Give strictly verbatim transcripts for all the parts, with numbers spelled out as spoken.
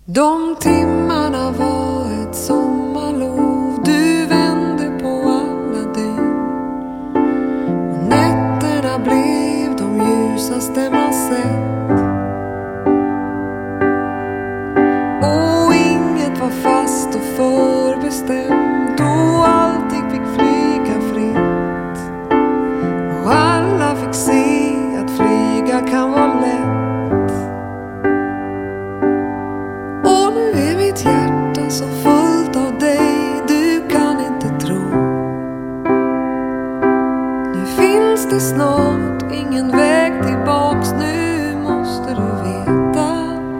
De timmarna var ett sommarlov. Du vände på alla dygn. Och nätterna blev de ljusaste man sett. Och inget var fast och förbestämt. Och allting fick flyga fritt. Och alla fick se att flyga kan vara lätt. Mitt hjärta så fullt av dig, du kan inte tro. Nu finns det snart ingen väg tillbaks, nu måste du veta.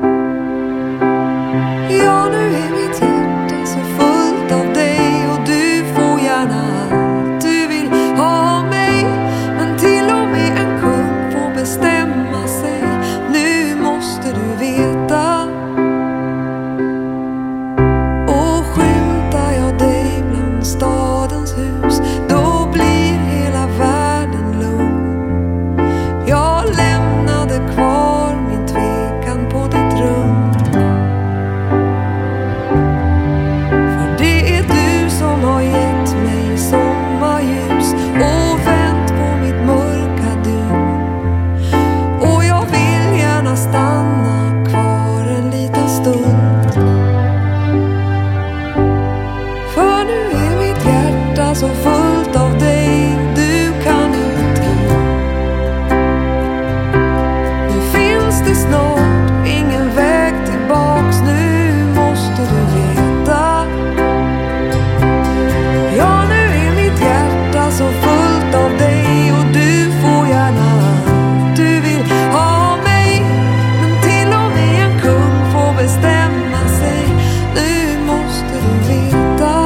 Ja, nu är mitt hjärta så fullt av dig och du får gärna allt du vill ha av mig. Men till och med en kung får bestämma sig, nu måste du veta. Stadens hus, då blir hela världen lugn. Jag lämnade kvar min tvekan på ditt rum. För det är du som har gett mig sommarljus och vänt på mitt mörka dygn. Och jag vill gärna stanna kvar en liten stund. För nu är så fullt av dig, du kan inte tro. Nu finns det snart ingen väg tillbaks, nu måste du veta. Ja, nu är mitt hjärta så fullt av dig och du får gärna allt du vill ha av mig. Men till och med en kung får bestämma sig, nu måste du veta.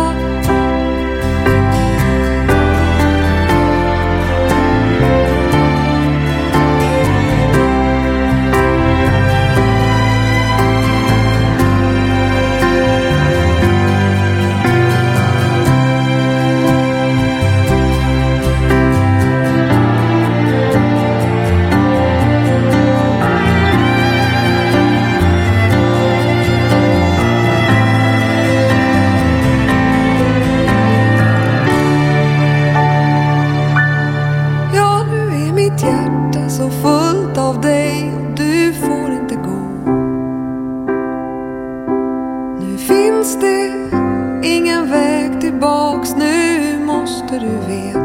Mitt hjärta så fullt av dig och du får inte gå. Nu finns det ingen väg tillbaks, nu måste du veta.